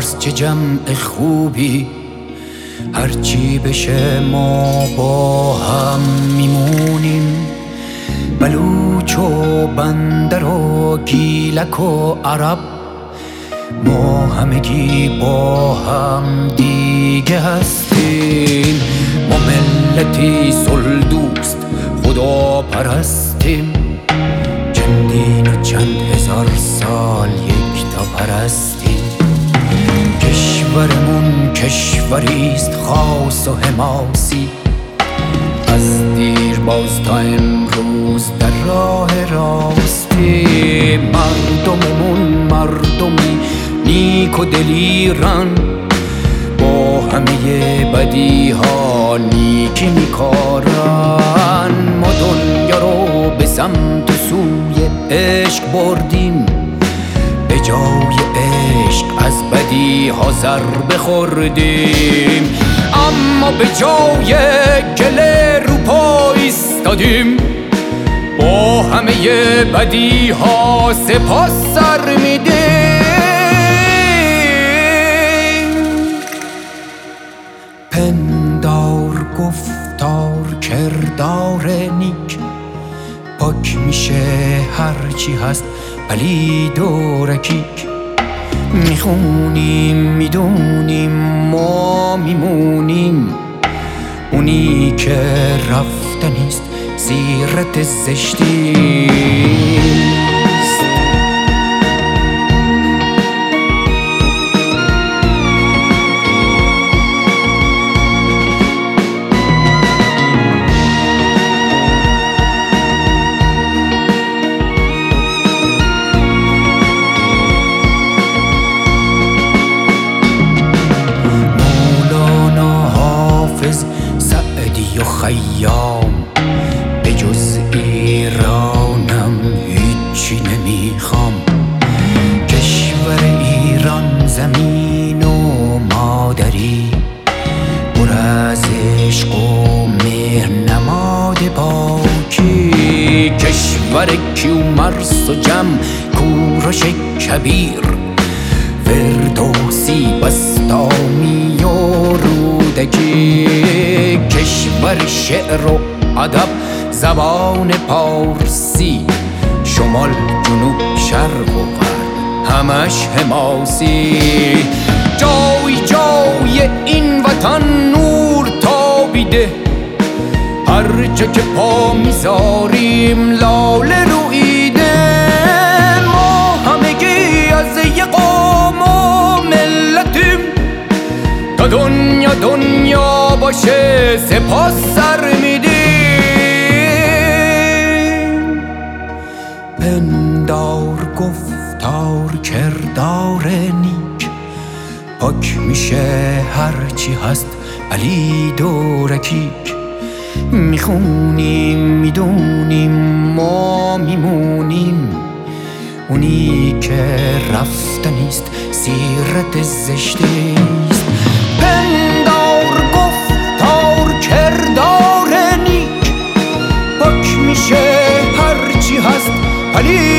ماست چه جمع خوبی، هرچی بشه ما با هم میمونیم. بلوچ و بندر و گیلک و عرب، ما همگی با هم دیگه هستیم. ما ملتی صلح دوست خدا پرستیم، چندین و چند هزار سال یک تا پرستیم. کشورمون کشوریست خاص و حماسی، از دیر باز تا امروز در راه راستی. مردممون مردمی نیک و دلیرن، با همه بدی ها نیکی میکارن. ما دنیا رو به سمت و سوی عشق بردیم، به جای عشق از بدی ها ضربه خوردیم. اما به جای گله رو پا ایستادیم، با همه بدی ها سپاس سر میدیم. پندار گفتار کردار نیک، پاک میشه هرچی هست پلید و رکیک. میخونیم میدونیم ما میمونیم، اونی که رفتنیست سیرت زشتیست. سعدی و خیام به جز ایرانم هیچی نمیخوام. کشور ایران زمین و مادری، پر از عشق و مهر نماد پاکی. کشور کیومرث و جم کوروش کبیر، فردوسی بسطامی و رودکی. کشور شعر و ادب زبان پارسی، شمال جنوب شرق و غرب همش حماسی. جای جای این وطن نور تابیده، هر جا که پا میذاریم لاله رویده. ما همگی از یه قوم و ملتیم، تا دنیا دنیا باشه سپاس سر میدیم. پندار گفتار کردار نیک، پاک میشه هرچی هست پلید و رکیک. میخونیم میدونیم ما میمونیم، اونی که رفتنیست سیرت زشتیست. پندار گفتار کردار نیک، پاک میشه هرچی هست پلید